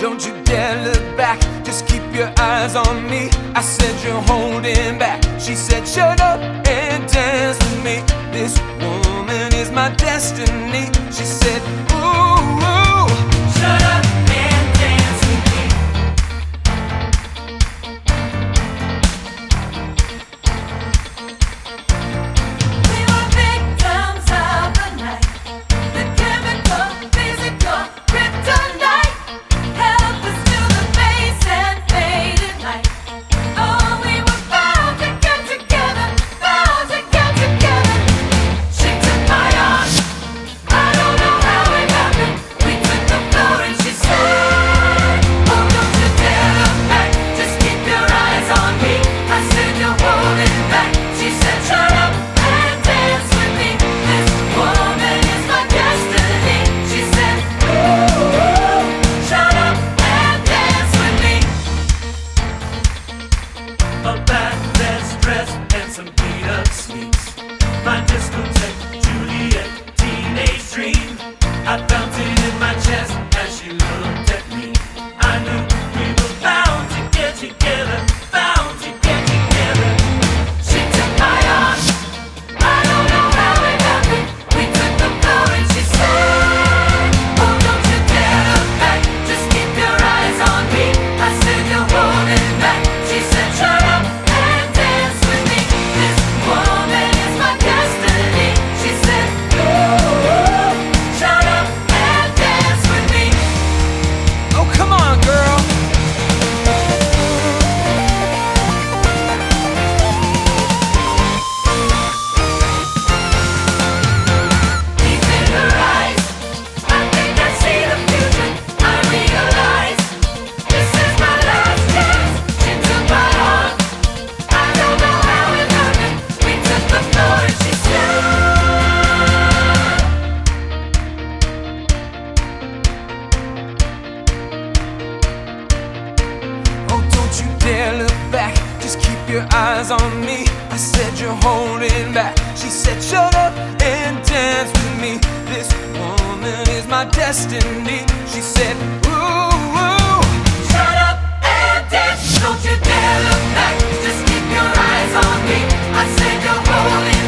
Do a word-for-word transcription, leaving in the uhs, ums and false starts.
don't you dare look back, just keep your eyes on me. I said you're holding back. She said shut up and dance with me. This woman is my destiny. She said ooh, ooh. Shut up and dance with me. We were victims of the night. The chemical, physical, kryptonite held us to the base and faded light. Oh, we were bound to get together, bound to get together. She took my arm. I don't know how it happened. We took the floor and she said, oh, don't you dare look back, just keep your eyes on me. I said you're holding back. She said shut up and dance with me. This woman is my destiny. She said ooh, ooh, shut up and dance with me. A black dress, dress, and some beat-up sneaks. My discotheque, Juliet, teenage dream. I felt it in my chest as she looked at me. I knew we were bound to get together, bound to get together. She took my arm. I don't know how it happened. We took the floor and she said, oh, don't you dare look back, just keep your eyes on me. I said you're holding back. She said shut up and dance with me. This woman is my destiny. She said ooh, ooh, shut up and dance with me. Oh, come on, girl. Deep in her eyes, I think I see the future. I realize this is my last chance. She took my arm. I don't know how it happened. We took the floor and she said, Oh, don't you dare look back, just keep your eyes on me. I said you're holding back. She said shut up and dance with me. This woman is my destiny. She said ooh, ooh. shut up and dance. Don't you dare look back. Just keep your eyes on me. I said you're holding